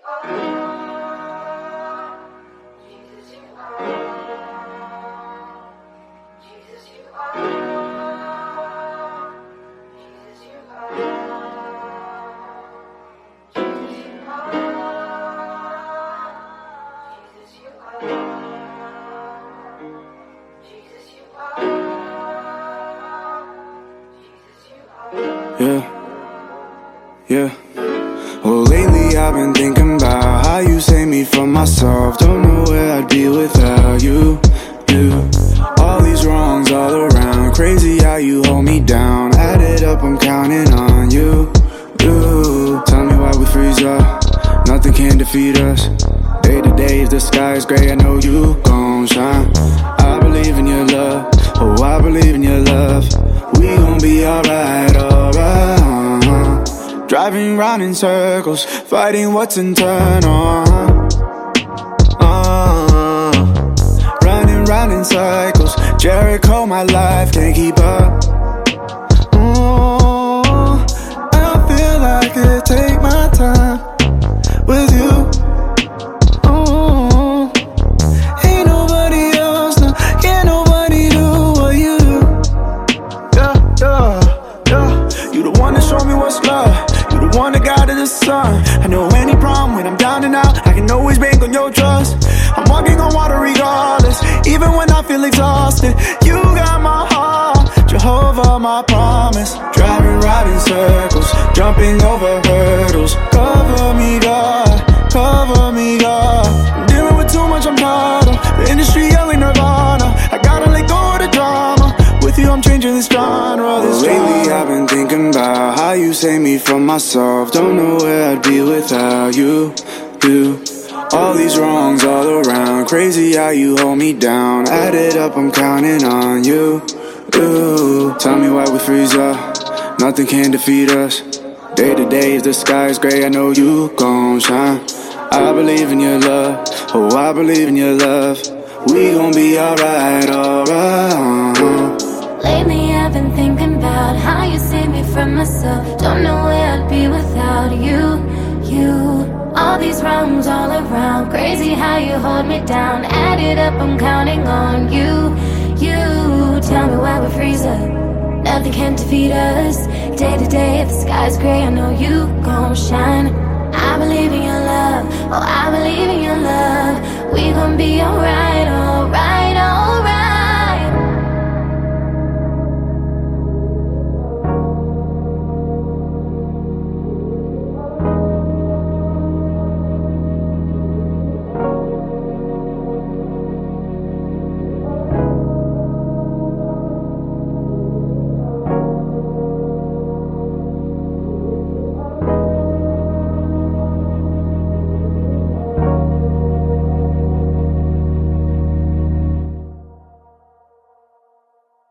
Yeah. Well, lately I've been thinking about how you save me from myself. Don't know where I'd be without you. All these wrongs all around. Crazy how you hold me down. Add it up, I'm counting on you. Tell me why we freeze up. Nothing can defeat us. Day to day, if the sky is gray, I know you gon' shine. I believe in your love. Oh, I believe in your love. We gon' be alright, alright. Driving round in circles, fighting what's internal. Running round in cycles, Jericho, my life can't keep up. I feel like I could take my time with you. Ain't nobody else, no, can't nobody do what you do. Yeah. You the one that showed me what's love. You the one that guided the sun. I know any problem when I'm down and out, I can always bank on your trust. I'm walking on water regardless, even when I feel exhausted. You got my heart, Jehovah, my promise. Driving right in circles, jumping over hurdles. Cover me, God, cover me, God. I'm dealing with too much, I'm tired of the industry yelling Nirvana. I gotta let go of the drama. With you, I'm changing this genre. Lately, I've been thinking about how you save me from myself. Don't know where I'd be without you. All these wrongs all around. Crazy how you hold me down. Add it up, I'm counting on you. Tell me why we freeze up. Nothing can defeat us. Day to day, if the sky is gray, I know you gon' shine. I believe in your love. Oh, I believe in your love. We gon' be alright, alright. Lately I've been thinking about how you saved me from myself. Don't know where I'd be without you. All these wrongs all around. Crazy how you hold me down. Add it up, I'm counting on you. Tell me why we freeze up. Nothing can defeat us. Day to day, if the sky's gray, I know you gon' shine. I believe in your love. Oh, I believe in your love. We gon' be alright.